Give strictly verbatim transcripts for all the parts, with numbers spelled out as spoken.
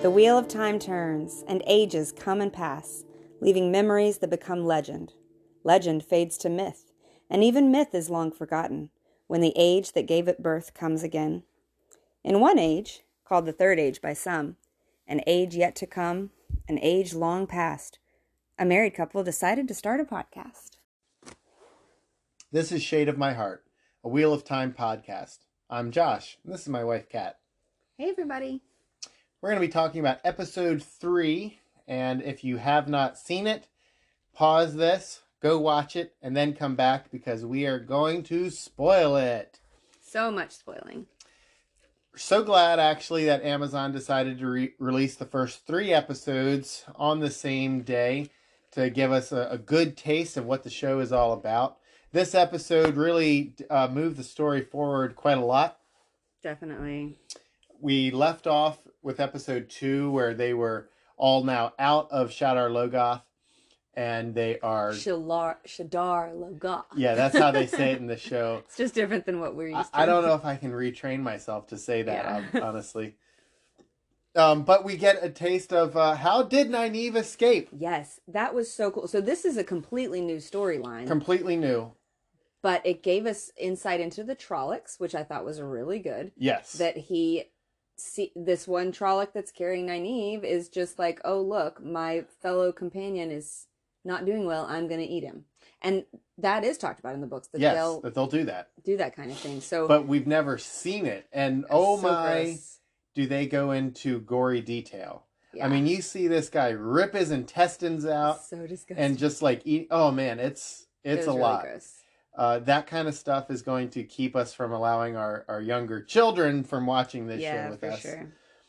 The wheel of time turns, and ages come and pass, leaving memories that become legend. Legend fades to myth, and even myth is long forgotten when the age that gave it birth comes again. In one age, called the Third Age by some, an age yet to come, an age long past, a married couple decided to start a podcast. This is Shade of My Heart, a Wheel of Time podcast. I'm Josh, and this is my wife, Kat. Hey, everybody. We're going to be talking about episode three, and if you have not seen it, pause this, go watch it, and then come back because we are going to spoil it. So much spoiling. So glad, actually, that Amazon decided to re- release the first three episodes on the same day to give us a, a good taste of what the show is all about. This episode really uh, moved the story forward quite a lot. Definitely. We left off with episode two where they were all now out of Shadar Logoth and they are... Shalar, Shadar Logoth. Yeah, that's how they say it in the show. It's just different than what we're used I, to. I don't know if I can retrain myself to say that, Yeah. um, honestly. Um, but we get a taste of uh, how did Nynaeve escape? Yes, that was so cool. So this is a completely new storyline. Completely new. But it gave us insight into the Trollocs, which I thought was really good. Yes. That he, see, this one Trolloc that's carrying Nynaeve is just like, oh, look, my fellow companion is not doing well. I'm going to eat him. And that is talked about in the books. That yes, they'll that they'll do that. Do that kind of thing. So, But we've never seen it. And oh so my, gross. do they go into gory detail. Yeah. I mean, you see this guy rip his intestines out. So disgusting. And just like eat. Oh man, it's it's it a was lot. Really gross. Uh, that kind of stuff is going to keep us from allowing our, our younger children from watching this yeah, show with for us. Sure.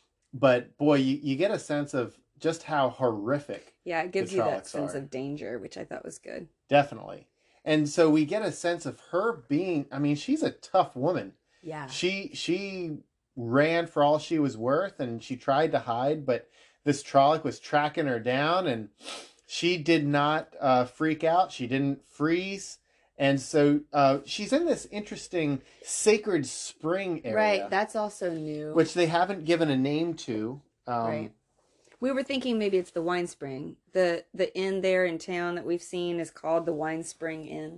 But boy, you, you get a sense of just how horrific. Yeah, it gives the you that Trollocs sense are. of danger, which I thought was good. Definitely. And so we get a sense of her being, I mean, she's a tough woman. Yeah. She she ran for all she was worth and she tried to hide, but this Trolloc was tracking her down and she did not uh, freak out. She didn't freeze. And so uh, she's in this interesting sacred spring area. Right, that's also new. Which they haven't given a name to. Um, right. We were thinking maybe it's the Wine Spring. The the inn there in town that we've seen is called the Wine Spring Inn.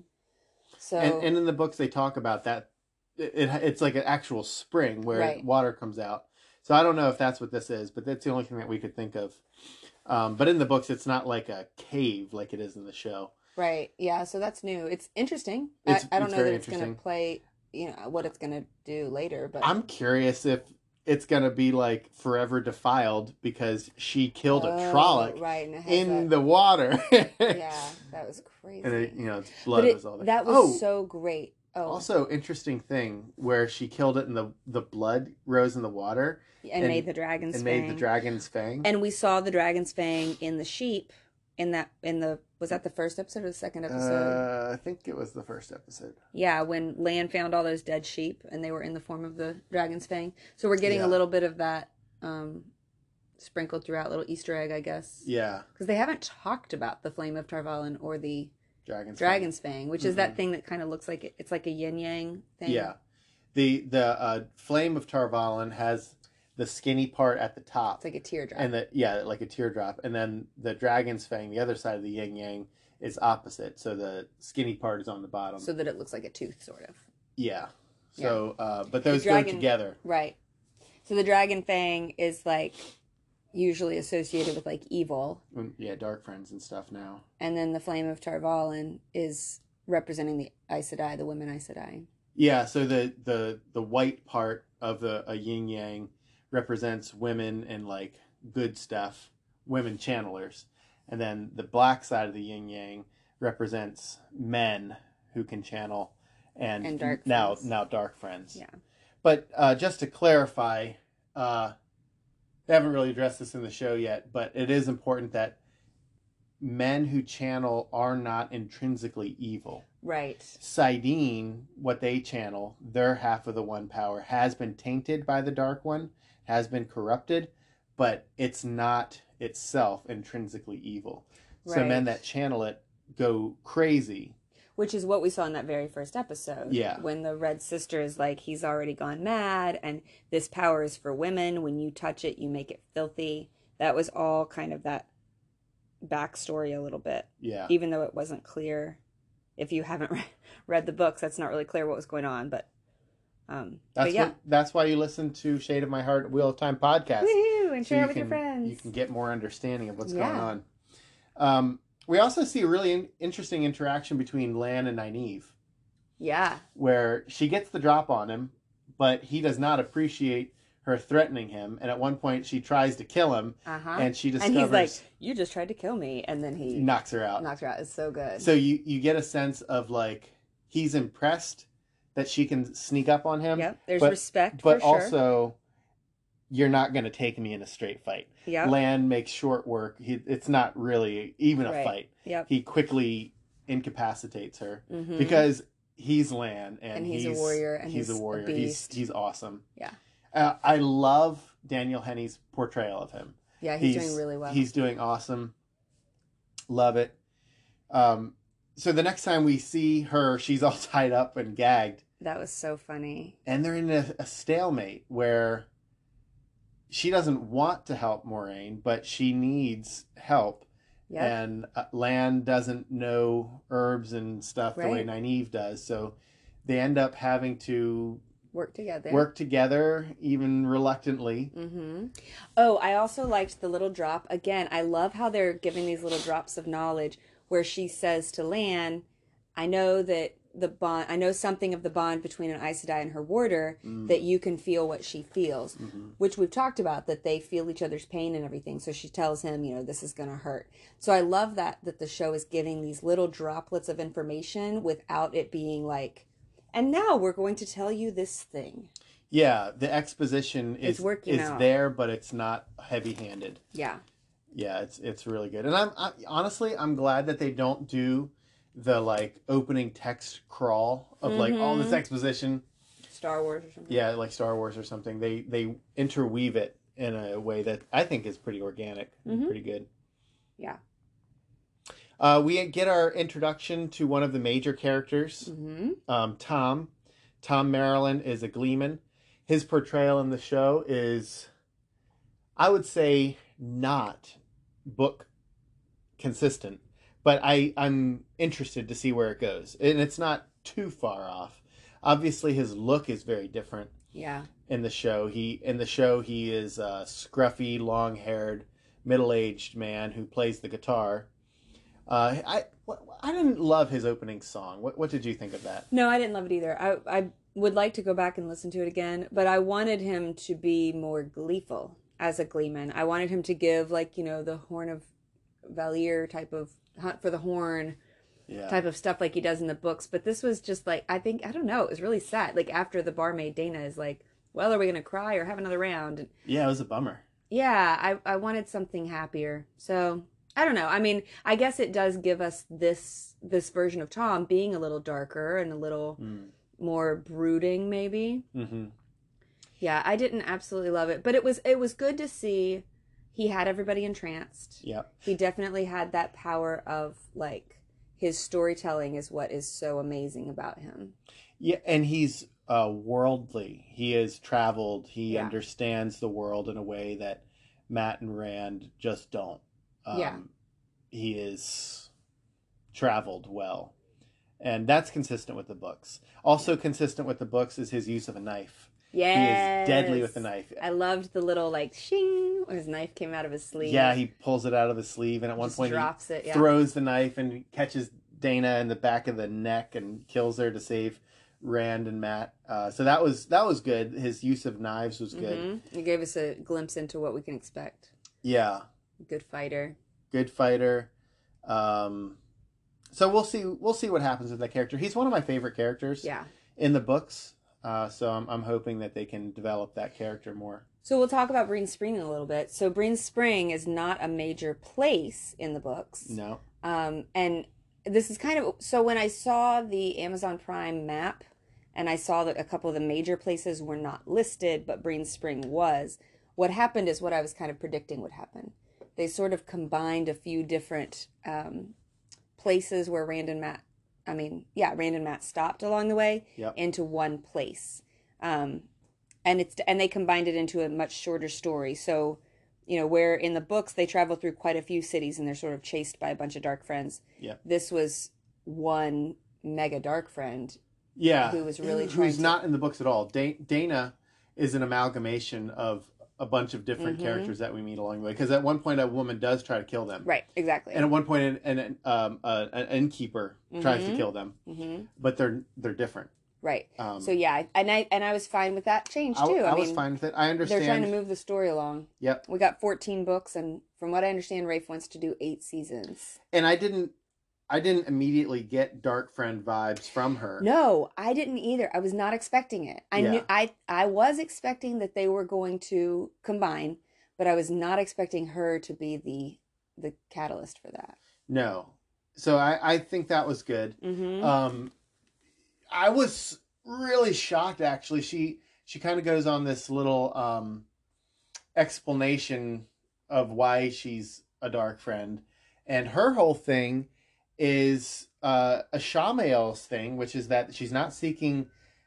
So and, and in the books they talk about that. It, it It's like an actual spring where right. water comes out. So I don't know if that's what this is, but that's the only thing that we could think of. Um, but in the books it's not like a cave like it is in the show. Right. Yeah. So that's new. It's interesting. It's, I, I don't it's know that very it's going to play, you know, what it's going to do later, but I'm curious if it's going to be like forever defiled because she killed a oh, Trolloc right, and it has in that... the water. Yeah, that was crazy. And it, you know, its blood it, was all there. That was oh, so great. Oh. Also, interesting thing where she killed it and the the blood rose in the water and, and made the dragon's and fang. made the dragon's fang. And we saw the dragon's fang in the sheep. In that, in the, was that the first episode or the second episode? Uh, I think it was the first episode. Yeah, when Lan found all those dead sheep and they were in the form of the dragon's fang. So we're getting yeah. a little bit of that um, sprinkled throughout, little Easter egg, I guess. Yeah. Because they haven't talked about the Flame of Tarvalin or the Dragon's, dragon's fang, fang which mm-hmm. is that thing that kind of looks like it, it's like a yin yang thing. Yeah. The the uh, Flame of Tarvalin has the skinny part at the top. It's like a teardrop. And the yeah, like a teardrop. And then the dragon's fang, the other side of the yin yang, is opposite. So the skinny part is on the bottom. So that it looks like a tooth, sort of. Yeah. So, yeah. Uh, but those dragon, go together. Right. So the dragon fang is like usually associated with like evil. Yeah, dark friends and stuff now. And then the Flame of Tarvalin is representing the Aes Sedai, the women Aes Sedai. Yeah, so the, the, the white part of the a yin yang represents women and like good stuff, women channelers, and then the black side of the yin yang represents men who can channel and, and dark now friends. now dark friends. Yeah. But uh, just to clarify, uh, they haven't really addressed this in the show yet, but it is important that men who channel are not intrinsically evil. Right. saidin, what they channel, their half of the one power has been tainted by the Dark One, has been corrupted, but it's not itself intrinsically evil. Right. So men that channel it go crazy. Which is what we saw in that very first episode. Yeah. When the Red Sister is like, he's already gone mad, and this power is for women. When you touch it, you make it filthy. That was all kind of that backstory a little bit. Yeah. Even though it wasn't clear. If you haven't re- read the books, that's not really clear what was going on. But, um, that's but yeah. what, that's why you listen to Shade of My Heart Wheel of Time podcast. Woo-hoo, and so share you it with can, your friends. You can get more understanding of what's Yeah. going on. Um, we also see a really in- interesting interaction between Lan and Nynaeve. Yeah. Where she gets the drop on him, but he does not appreciate her threatening him. And at one point, she tries to kill him, Uh-huh. and she discovers... And he's like, you just tried to kill me. And then he... knocks her out. Knocks her out. It's so good. So you, you get a sense of, like, he's impressed that she can sneak up on him. Yep. There's but, respect, But for sure. also, you're not going to take me in a straight fight. Yep. Lan makes short work. He, it's not really even a Right. fight. Yep. He quickly incapacitates her. Mm-hmm. Because he's Lan, and, And he's a he's warrior, and he's, he's a a warrior. He's beast. he's awesome. Yeah. Uh, I love Daniel Henney's portrayal of him. Yeah, he's, doing really well. He's doing awesome. Love it. Um, so the next time we see her, she's all tied up and gagged, That was so funny. and they're in a, a stalemate where she doesn't want to help Moraine, but she needs help. Yeah. And uh, Lan doesn't know herbs and stuff the way Right. Nynaeve does, so they end up having to Work together. work together, even reluctantly. Mm-hmm. Oh, I also liked the little drop. Again, I love how they're giving these little drops of knowledge where she says to Lan, I know that the bond, I know something of the bond between an Aes Sedai and her warder, Mm. that you can feel what she feels, Mm-hmm. which we've talked about, that they feel each other's pain and everything. So she tells him, you know, this is going to hurt. So I love that, that the show is giving these little droplets of information without it being like, and now we're going to tell you this thing. Yeah, the exposition It's is working is out. there, but it's not heavy-handed. Yeah. Yeah, it's it's really good, and I'm I, honestly I'm glad that they don't do the like opening text crawl of like all this Mhm. exposition. Star Wars or something. Yeah, like Star Wars or something. They they interweave it in a way that I think is pretty organic, and Mhm. pretty good. Yeah. Uh, we get our introduction to one of the major characters, Mm-hmm. um, Tom. Tom Maryland is a Gleeman. His portrayal in the show is, I would say, not book consistent, but I, I'm interested to see where it goes. And it's not too far off. Obviously, his look is very different Yeah. in the show. He in the show he is a scruffy, long-haired, middle-aged man who plays the guitar. Uh, I I didn't love his opening song. What what did you think of that? No, I didn't love it either. I I would like to go back and listen to it again, but I wanted him to be more gleeful as a gleeman. I wanted him to give, like, you know, the Horn of Valir type of hunt for the horn Yeah. type of stuff like he does in the books. But this was just like, I think, I don't know, it was really sad. Like after the barmaid, Dana is like, well, are we going to cry or have another round? And Yeah, it was a bummer. yeah, I, I wanted something happier. So I don't know. I mean, I guess it does give us this this version of Tom being a little darker and a little Mm. more brooding, maybe. Mm-hmm. Yeah, I didn't absolutely love it, but it was it was good to see he had everybody entranced. Yep. He definitely had that power of, like, his storytelling is what is so amazing about him. Yeah, and he's uh, worldly. He has traveled. He Yeah. understands the world in a way that Matt and Rand just don't. Um, Yeah. He is traveled well. And that's consistent with the books. Also consistent with the books is his use of a knife. Yes. He is deadly with the knife. I loved the little, like, shing when his knife came out of his sleeve. Yeah, he pulls it out of his sleeve, and at one Just point drops he it, yeah. throws the knife and catches Dana in the back of the neck and kills her to save Rand and Matt. Uh, so that was that was good. His use of knives was good. Mm-hmm. It gave us a glimpse into what we can expect. Yeah, Good fighter. good fighter. Um, so we'll see. We'll see what happens with that character. He's one of my favorite characters Yeah. in the books. Uh, so I'm I'm hoping that they can develop that character more. So we'll talk about Breen Spring a little bit. So Breen Spring is not a major place in the books. No. Um, and this is kind of, so when I saw the Amazon Prime map and I saw that a couple of the major places were not listed, but Breen Spring was, what happened is what I was kind of predicting would happen. They sort of combined a few different um, places where Rand and Matt I mean, yeah, Rand and Matt stopped along the way Yep. into one place. Um, and it's and they combined it into a much shorter story. So, you know, where in the books they travel through quite a few cities and they're sort of chased by a bunch of dark friends. Yep. This was one mega dark friend. Yeah. Who was really Who's trying to... not in the books at all. Da- Dana is an amalgamation of a bunch of different Mhm. characters that we meet along the way. Because at one point, a woman does try to kill them. Right, exactly. And at one point, an, an, um, uh, an innkeeper tries to Mhm. kill them. Mm-hmm. But they're they're different. Right. Um, So yeah, and I and I was fine with that change I, too. I I, was mean, fine with it. I understand. they're trying to move the story along. Yep. We got fourteen books, and from what I understand, Rafe wants to do eight seasons. And I didn't, I didn't immediately get Dark Friend vibes from her. No, I didn't either. I was not expecting it. I Yeah. knew I I was expecting that they were going to combine, but I was not expecting her to be the the catalyst for that. No. So I, I think that was good. Mm-hmm. Um, I was really shocked, actually. She she kind of goes on this little um, explanation of why she's a Dark Friend, and her whole thing is uh, a Shamael's thing, which is that she's not seeking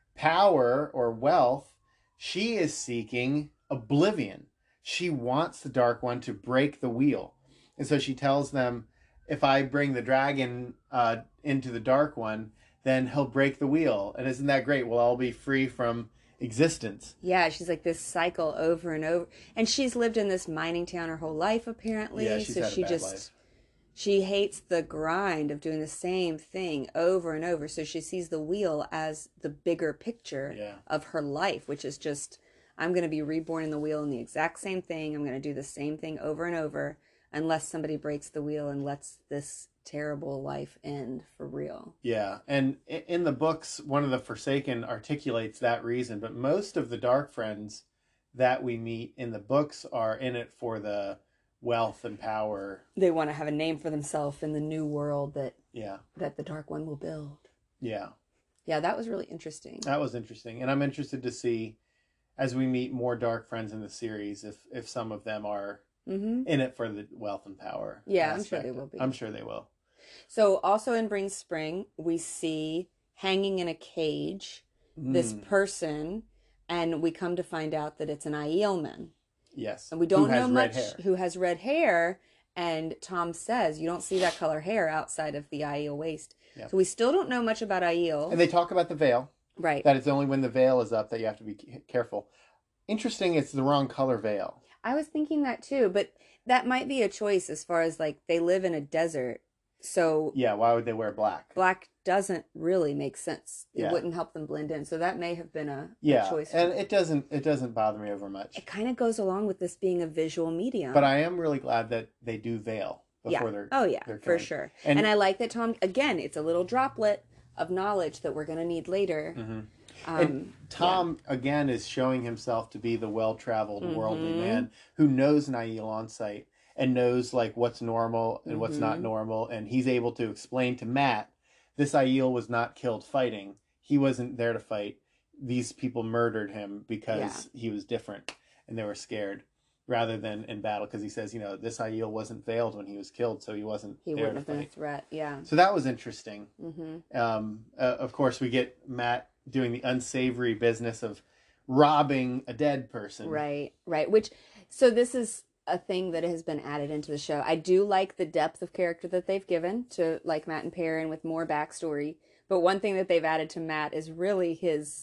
power or wealth. She is seeking oblivion. She wants the Dark One to break the wheel, and so she tells them, if I bring the dragon uh, into the Dark One, then he'll break the wheel. And isn't that great? We'll all be free from existence. Yeah, she's like this cycle over and over. And she's lived in this mining town her whole life, apparently. Yeah, she's so had a she bad just life. she hates the grind of doing the same thing over and over. So she sees the wheel as the bigger picture Yeah. of her life, which is just, I'm going to be reborn in the wheel in the exact same thing. I'm going to do the same thing over and over unless somebody breaks the wheel and lets this terrible life end for real. Yeah, and i- in the books, one of the Forsaken articulates that reason, but most of the Dark Friends that we meet in the books are in it for the wealth and power. They want to have a name for themselves in the new world that Yeah, that the Dark One will build. yeah, Yeah, that was really interesting. that was interesting, and I'm interested to see as we meet more Dark Friends in the series if if some of them are Mm-hmm. in it for the wealth and power. Yeah, I'm sure aspect. they will be. I'm sure they will. So also in Bring Spring, we see hanging in a cage this Mm, person, and we come to find out that it's an Aielman. yes, And we don't Who has know red much hair. who has red hair, and Tom says you don't see that color hair outside of the Aiel waist. Yeah. So we still don't know much about Aiel. And they talk about the veil. Right. That it's only when the veil is up that you have to be c- careful. Interesting, it's the wrong color veil. I was thinking that too, but that might be a choice as far as like they live in a desert. So Yeah, why would they wear black? black doesn't really make sense. It Yeah. wouldn't help them blend in. So that may have been a, Yeah, a choice. for and them. it doesn't it doesn't bother me over much. It kind of goes along with this being a visual medium. But I am really glad that they do veil before yeah. they're Oh yeah, they're for killing. sure. And- And, I like that Tom. Again, it's a little droplet of knowledge that we're going to need later. Mhm. Um, And Tom again is showing himself to be the well-traveled, worldly Mhm. man who knows Nail on sight and knows like what's normal and what's not Mhm. normal, and he's able to explain to Matt, this Aiel was not killed fighting. He wasn't there to fight. These people murdered him because he was different, and they were scared, rather than in battle. Because he says, you know, this Aiel wasn't veiled when he was killed, so he wasn't he there wouldn't to have been a fight. threat. Yeah. So that was interesting. hmm Um, uh, of course, we get Matt doing the unsavory business of robbing a dead person. Right. Right. Which, so this is a thing that has been added into the show. I do like the depth of character that they've given to like Matt and Perrin with more backstory. But one thing that they've added to Matt is really his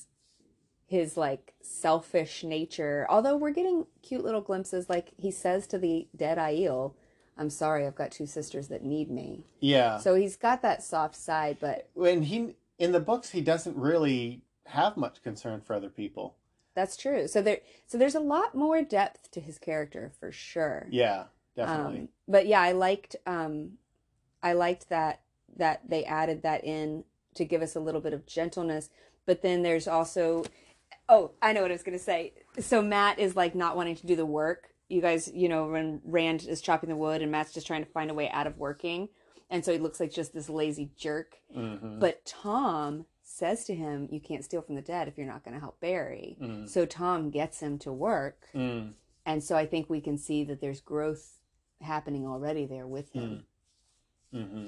his like selfish nature. Although we're getting cute little glimpses, like he says to the dead Aiel, "I'm sorry, I've got two sisters that need me." Yeah. So he's got that soft side, but When he in the books, he doesn't really have much concern for other people. that's true. So there, so there's a lot more depth to his character for sure. Yeah, definitely. Um, but yeah, I liked, um, I liked that that they added that in to give us a little bit of gentleness. But then there's also, oh, I know what I was gonna say. So Matt is like not wanting to do the work. You guys, you know, when Rand is chopping the wood and Matt's just trying to find a way out of working, and so he looks like just this lazy jerk. Mhm. But Tom says to him, "You can't steal from the dead if you're not going to help Barry." Mm. So Tom gets him to work, Mm. and so I think we can see that there's growth happening already there with him. Mm. Mhm.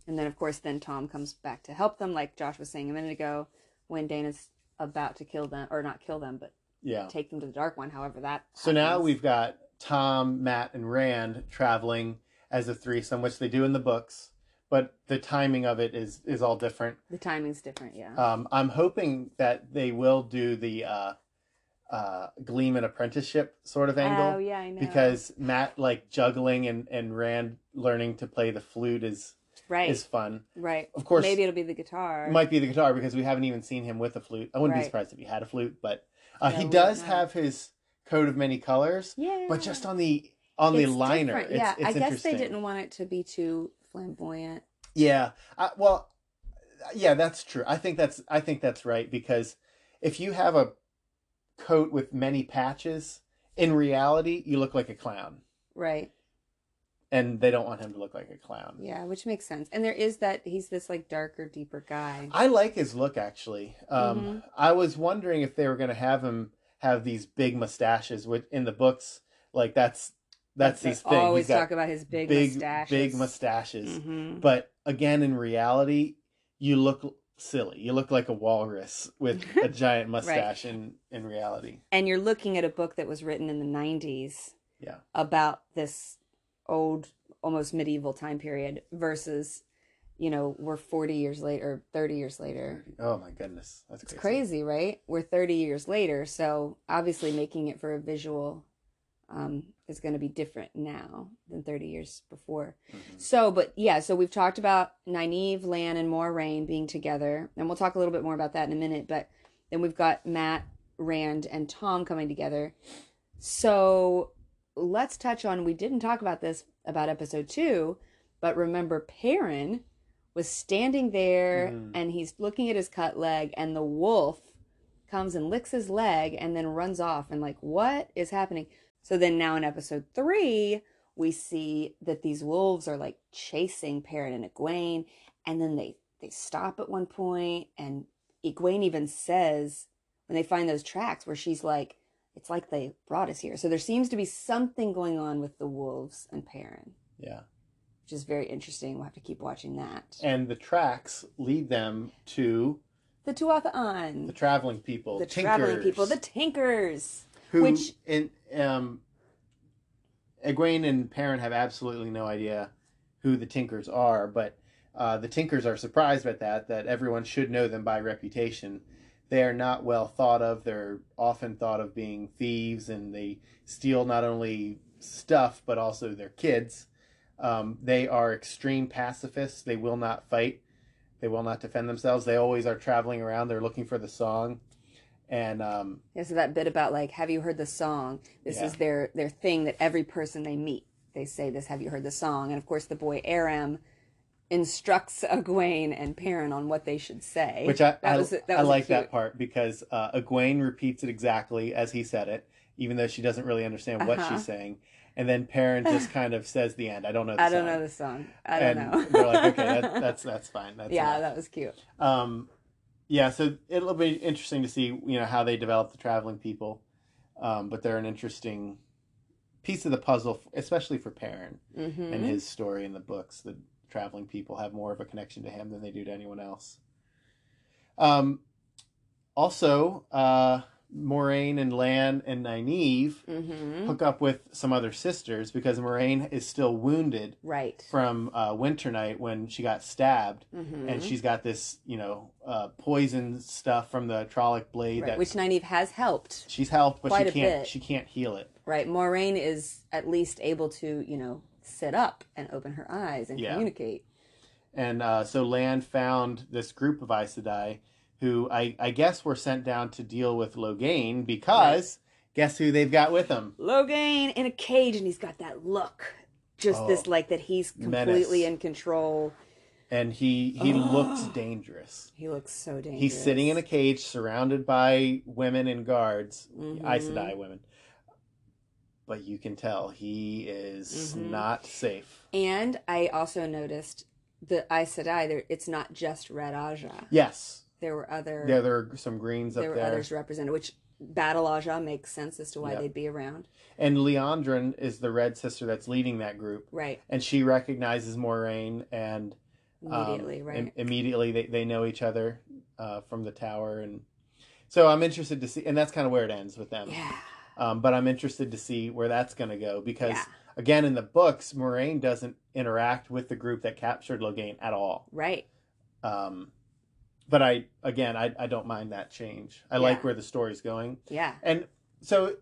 And then, of course, then Tom comes back to help them, like Josh was saying a minute ago, when Dana's about to kill them, or not kill them, but Yeah. take them to the Dark One, however that So happens. now we've got Tom, Matt, and Rand traveling as a threesome, which they do in the books, but the timing of it is is all different. The timing's different, yeah. Um, I'm hoping that they will do the uh, uh, Gleeman apprenticeship sort of angle. Oh, yeah, I know. Because Matt, like, juggling and, and Rand learning to play the flute is right. is fun. Right. Of course. Maybe it'll be the guitar. It might be the guitar because we haven't even seen him with a flute. I wouldn't Right. be surprised if he had a flute, but uh, Yeah, he we does don't know. have his coat of many colors. Yeah. But just on the on the It's liner, different. it's, yeah, it's I guess interesting. they didn't want it to be too flamboyant. Yeah. Uh, well, yeah, that's true. I think that's I think that's right because if you have a coat with many patches, in reality, you look like a clown, Right. and they don't want him to look like a clown. Yeah, which makes sense. And there is that he's this like darker, deeper guy. I like his look actually. Um, Mhm. I was wondering if they were going to have him have these big mustaches, which in the books, like that's that's They his thing. always He's got talk about his big, big, mustaches. big mustaches. hmm But again, in reality, you look silly. You look like a walrus with a giant mustache in, in reality. And you're looking at a book that was written in the nineties Yeah. about this old, almost medieval time period versus, you know, we're forty years later, thirty years later. Oh my goodness. That's It's crazy. crazy, right? We're thirty years later. So obviously making it for a visual um, is going to be different now than thirty years before. Mhm. So, but yeah, so we've talked about Nynaeve, Lan, and Moiraine being together. And we'll talk a little bit more about that in a minute. But then we've got Matt, Rand, and Tom coming together. So let's touch on, we didn't talk about this about episode two, but remember Perrin was standing there Mhm. and he's looking at his cut leg and the wolf comes and licks his leg and then runs off and like, what is happening? So then now in episode three, we see that these wolves are like chasing Perrin and Egwene, and then they, they stop at one point, and Egwene even says, when they find those tracks where she's like, it's like they brought us here. So there seems to be something going on with the wolves and Perrin, Yeah. which is very interesting. We'll have to keep watching that. And the tracks lead them to The Tuatha'an, the traveling people, the Tinkers, traveling people, the Tinkers. who which- in um, Egwene and Perrin have absolutely no idea who the Tinkers are, but uh, the Tinkers are surprised at that. That everyone should know them by reputation. They are not well thought of. They're often thought of being thieves, and they steal not only stuff but also their kids. Um, they are extreme pacifists. They will not fight. They will not defend themselves. They always are traveling around. They're looking for the song. And um, Yeah, so that bit about like, have you heard the song? This Yeah. is their their thing that every person they meet, they say this, have you heard the song? And of course the boy Aram instructs Egwene and Perrin on what they should say. which I, That I, was- that I was like cute. that part because uh, Egwene repeats it exactly as he said it, even though she doesn't really understand what Uh-huh. she's saying. And then Perrin just kind of says the end. I don't know the I don't song. know the song. I don't and know. they're like, okay, that, that's that's fine. That's yeah, enough. that was cute. Um, yeah, so it'll be interesting to see, you know, how they develop the traveling people. Um, but they're an interesting piece of the puzzle, especially for Perrin Mm-hmm. and his story in the books. The traveling people have more of a connection to him than they do to anyone else. Um, also, uh, Moiraine and Lan and Nynaeve Mm-hmm. hook up with some other sisters because Moiraine is still wounded Right. from uh, Winter Night when she got stabbed. Mm-hmm. And she's got this, you know, uh, poison stuff from the Trolloc blade right. that Which Nynaeve has helped. she's helped, but quite she a can't. bit. She can't heal it. Right. Moiraine is at least able to, you know, sit up and open her eyes and Yeah. communicate. And uh, so Lan found this group of Aes Sedai, who I, I guess were sent down to deal with Loghain because guess who they've got with them? Logain in a cage, and he's got that look, just Oh, this like that he's completely menace. in control. And he he Oh. looks dangerous. He looks so dangerous. He's sitting in a cage surrounded by women and guards, Mhm. Aes Sedai women. But you can tell he is Mhm. not safe. And I also noticed the Aes Sedai. There, it's not just Red Aja. Yes. There were other. Yeah, there are some greens up there there. were others represented, which Battle Aja makes sense as to why Yep. they'd be around. And Leandrin is the red sister that's leading that group. Right. And she recognizes Moiraine and Immediately, um, right? im- immediately they, they know each other uh, from the tower, and so I'm interested to see, and that's kind of where it ends with them. Yeah. Um, but I'm interested to see where that's going to go because, Yeah. again, in the books, Moraine doesn't interact with the group that captured Logain at all. Right. Um, but I, again, I, I don't mind that change. I Yeah. like where the story's going. Yeah. And so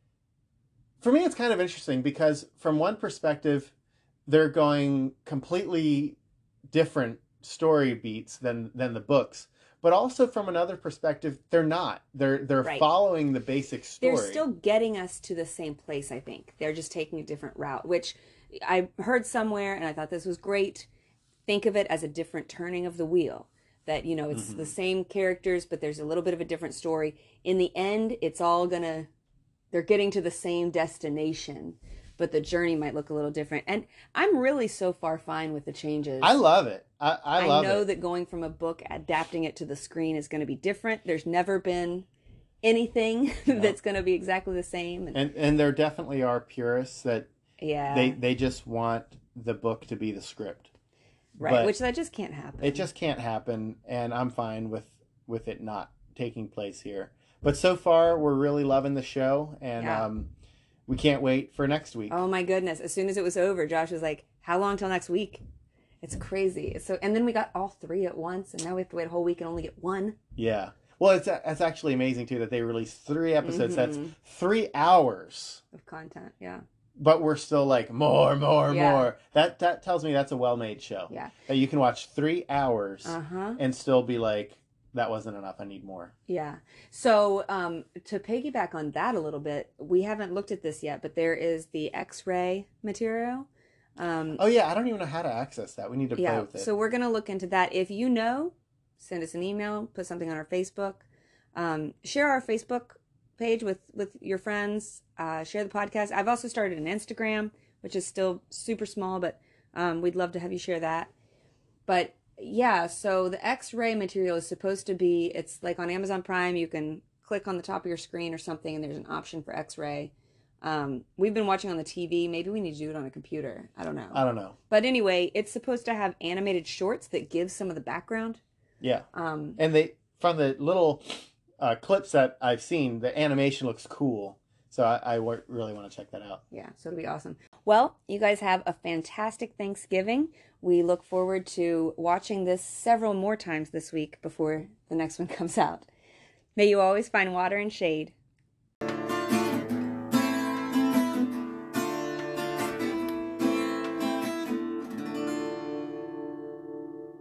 for me, it's kind of interesting because from one perspective, they're going completely different story beats than, than the books. But also from another perspective, they're not. They're they're Right. following the basic story. They're still getting us to the same place, I think. They're just taking a different route, which I heard somewhere, and I thought this was great. Think of it as a different turning of the wheel. That, you know, it's Mm-hmm. the same characters, but there's a little bit of a different story. In the end, it's all gonna, they're getting to the same destination, but the journey might look a little different. And I'm really so far fine with the changes. I love it. I, I love I know it. that going from a book, adapting it to the screen is going to be different. There's never been anything No. that's going to be exactly the same. And, And and there definitely are purists that yeah, they they just want the book to be the script. right. but Which that just can't happen. It just can't happen, and I'm fine with with it not taking place here. But so far, we're really loving the show, and Yeah. um, we can't wait for next week. Oh my goodness! As soon as it was over, Josh was like, "How long till next week?" It's crazy. So, and then we got all three at once, and now we have to wait a whole week and only get one. Yeah. Well, it's it's actually amazing too that they released three episodes. That's Mhm. three hours. Of content. Yeah. But we're still like more, more, Yeah. more. That that tells me that's a well-made show. Yeah. That you can watch three hours Uh huh. and still be like, that wasn't enough. I need more. Yeah. So, um, to piggyback on that a little bit, we haven't looked at this yet, but there is the X-ray material. Um, Oh yeah, I don't even know how to access that. We need to play yeah. with it. So we're gonna look into that. If you know, send us an email, put something on our Facebook, um, share our Facebook page with with your friends. Uh, share the podcast. I've also started an Instagram, which is still super small, but um, we'd love to have you share that. But yeah, so the X-ray material is supposed to be, it's like on Amazon Prime, you can click on the top of your screen or something, and there's an option for X-ray. Um, we've been watching on the T V. Maybe we need to do it on a computer. I don't know. I don't know. But anyway, it's supposed to have animated shorts that give some of the background. Yeah. Um, And they from the little uh, clips that I've seen, the animation looks cool. So I, I w- really want to check that out. yeah, so it'll be awesome. Well, you guys have a fantastic Thanksgiving. We look forward to watching this several more times this week before the next one comes out. May you always find water and shade